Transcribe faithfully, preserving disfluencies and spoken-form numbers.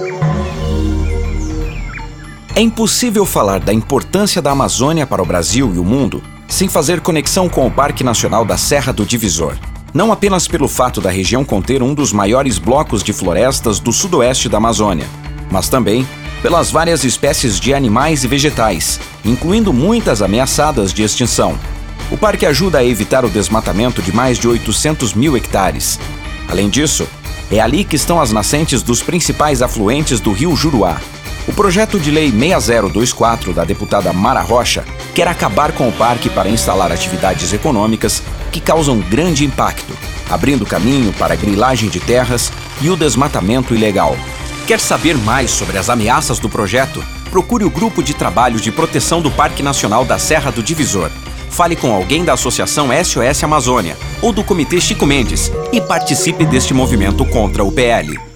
É impossível falar da importância da Amazônia para o Brasil e o mundo sem fazer conexão com o Parque Nacional da Serra do Divisor. Não apenas pelo fato da região conter um dos maiores blocos de florestas do sudoeste da Amazônia, mas também pelas várias espécies de animais e vegetais, incluindo muitas ameaçadas de extinção. O parque ajuda a evitar o desmatamento de mais de oitocentos mil hectares. Além disso, é ali que estão as nascentes dos principais afluentes do rio Juruá. O projeto de lei seis zero dois quatro da deputada Mara Rocha quer acabar com o parque para instalar atividades econômicas que causam grande impacto, abrindo caminho para a grilagem de terras e o desmatamento ilegal. Quer saber mais sobre as ameaças do projeto? Procure o Grupo de Trabalho de Proteção do Parque Nacional da Serra do Divisor. Fale com alguém da Associação S O S Amazônia ou do Comitê Chico Mendes e participe deste movimento contra o P L.